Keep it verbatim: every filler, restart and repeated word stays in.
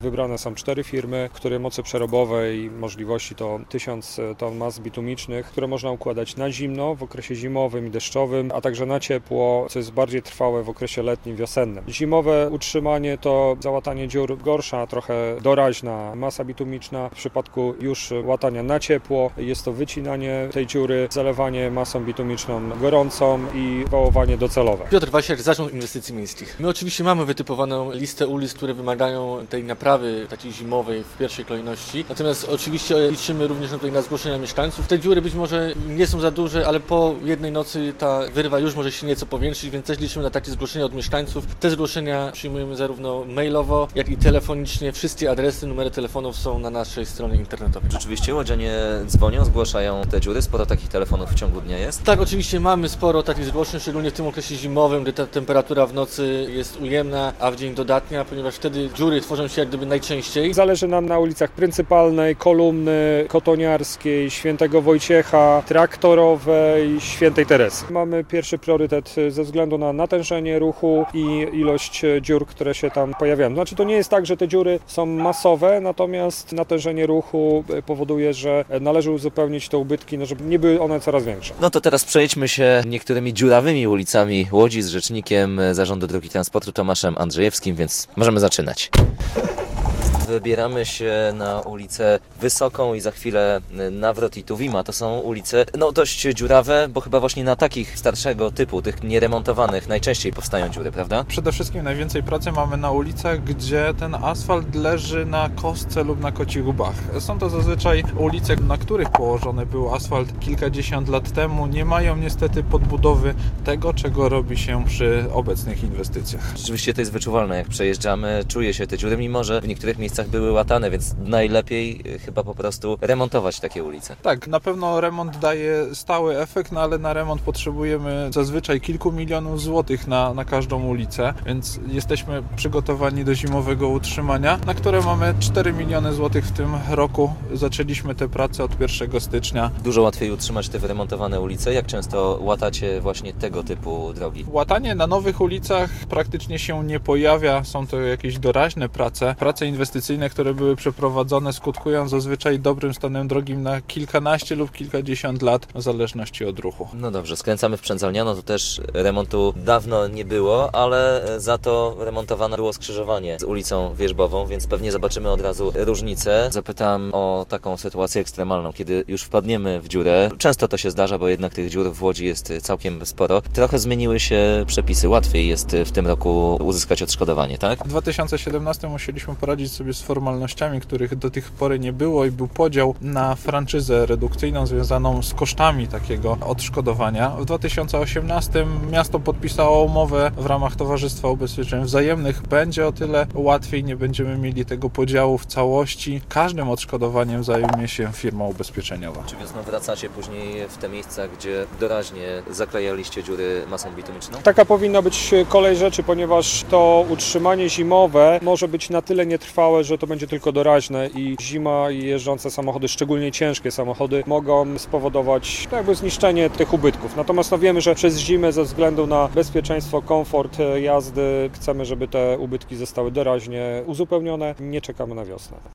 Wybrane są cztery firmy, które mocy przerobowej i możliwości to tysiąc ton mas bitumicznych, które można układać na zimno w okresie zimowym i deszczowym, a także na ciepło, co jest bardziej trwałe w okresie letnim, wiosennym. Zimowe utrzymanie to załatanie dziur gorsza, trochę doraźna masa bitumiczna. W przypadku już łatania na ciepło jest to wycinanie tej dziury, zalewanie masą bitumiczną gorącą i wałowanie docelowe. Piotr Wasiak, Zarząd Inwestycji Miejskich. My oczywiście mamy wytypowaną listę ulic, które wymagają tej naprawy takiej zimowej w pierwszej kolejności. Natomiast oczywiście liczymy również tutaj na zgłoszenia mieszkańców. Te dziury być może nie są za duże, ale po jednej nocy ta wyrwa już może się nieco powiększyć, więc też liczymy na takie zgłoszenia od mieszkańców. Te zgłoszenia przyjmujemy zarówno mailowo, jak i telefonicznie. Wszystkie adresy, numery telefonów są na naszej stronie internetowej. Rzeczywiście łodzianie dzwonią, zgłaszają te dziury, sporo takich telefonów w ciągu dnia jest? Tak, oczywiście mamy sporo takich zgłoszeń, szczególnie w tym okresie zimowym, gdy ta temperatura w nocy jest ujemna, a w dzień dodatnia, ponieważ wtedy dziury tworzą się jak gdyby najczęściej. Zależy nam na ulicach Pryncypalnej, Kolumny, Kotoniarskiej, Świętego Wojciecha, Traktorowej, Świętej Teresy. Mamy pierwszy priorytet ze względu na natężenie ruchu i ilość dziur, które się tam pojawiają. Znaczy to nie jest tak, że te dziury są masowe, natomiast natężenie ruchu powoduje, że należy uzupełnić te ubytki, no żeby nie były one coraz większe. No to teraz przejdźmy się niektórymi dziurawymi ulicami Łodzi z rzecznikiem Zarządu Dróg i Transportu Tomaszem Andrzejewskim, więc możemy zaczynać. Wybieramy się na ulicę Wysoką i za chwilę Nawrot i Tuwima. To są ulice no dość dziurawe, bo chyba właśnie na takich starszego typu, tych nieremontowanych najczęściej powstają dziury, prawda? Przede wszystkim najwięcej pracy mamy na ulicach, gdzie ten asfalt leży na kostce lub na kocich łbach. Są to zazwyczaj ulice, na których położony był asfalt kilkadziesiąt lat temu. Nie mają niestety podbudowy tego, czego robi się przy obecnych inwestycjach. Rzeczywiście to jest wyczuwalne, jak przejeżdżamy, czuje się te dziury, mimo że w niektórych miejscach były łatane, więc najlepiej chyba po prostu remontować takie ulice. Tak, na pewno remont daje stały efekt, no ale na remont potrzebujemy zazwyczaj kilku milionów złotych na, na każdą ulicę, więc jesteśmy przygotowani do zimowego utrzymania, na które mamy cztery miliony złotych w tym roku. Zaczęliśmy te prace od pierwszego stycznia. Dużo łatwiej utrzymać te wyremontowane ulice. Jak często łatacie właśnie tego typu drogi? Łatanie na nowych ulicach praktycznie się nie pojawia. Są to jakieś doraźne prace. Prace inwestycyjne, które były przeprowadzone, skutkują zazwyczaj dobrym stanem drogi na kilkanaście lub kilkadziesiąt lat, w zależności od ruchu. No dobrze, skręcamy w Przędzalniano, to też remontu dawno nie było, ale za to remontowane było skrzyżowanie z ulicą Wierzbową, więc pewnie zobaczymy od razu różnicę. Zapytam o taką sytuację ekstremalną, kiedy już wpadniemy w dziurę. Często to się zdarza, bo jednak tych dziur w Łodzi jest całkiem sporo. Trochę zmieniły się przepisy, łatwiej jest w tym roku uzyskać odszkodowanie, tak? W dwa tysiące siedemnastym musieliśmy poradzić sobie z formalnościami, których do tej pory nie było i był podział na franczyzę redukcyjną związaną z kosztami takiego odszkodowania. W dwa tysiące osiemnastym miasto podpisało umowę w ramach Towarzystwa Ubezpieczeń Wzajemnych. Będzie o tyle łatwiej, nie będziemy mieli tego podziału w całości. Każdym odszkodowaniem zajmie się firma ubezpieczeniowa. Czy wiosną wracacie później w te miejsca, gdzie doraźnie zaklejaliście dziury masą bitumiczną? Taka powinna być kolej rzeczy, ponieważ to utrzymanie zimowe może być na tyle nietrwałe, że to będzie tylko doraźne i zima i jeżdżące samochody, szczególnie ciężkie samochody, mogą spowodować jakby zniszczenie tych ubytków. Natomiast no wiemy, że przez zimę ze względu na bezpieczeństwo, komfort jazdy chcemy, żeby te ubytki zostały doraźnie uzupełnione. Nie czekamy na wiosnę.